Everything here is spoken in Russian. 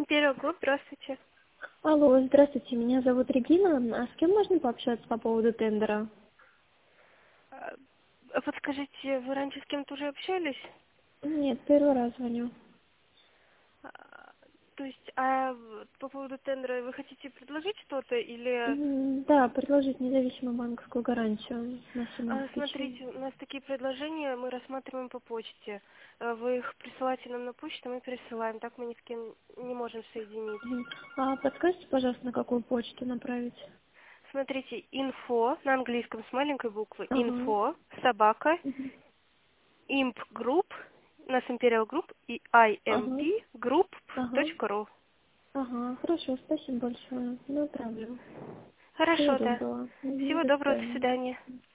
Imperial Group, здравствуйте. Алло, здравствуйте, меня зовут Регина. А с кем можно пообщаться по поводу тендера? Подскажите, вы раньше с кем-то уже общались? Нет, первый раз звоню. То есть, по поводу тендера вы хотите предложить что-то или... Да, предложить независимую банковскую гарантию на сумму обеспечения. Смотрите, у нас такие предложения мы рассматриваем по почте. Вы их присылаете нам на почту, мы пересылаем. Так мы ни с кем не можем соединить. А подскажите, пожалуйста, на какую почту направить? Смотрите, info на английском с маленькой буквы. Ага. Info, собака, Мгм. imp group, у нас Imperial Group и Ага. Ага. impgroup.ru. Ага. Хорошо, спасибо большое. Ну, правильно. Всего Хорошо, да. доброго. Всего До доброго, до свидания. свидания.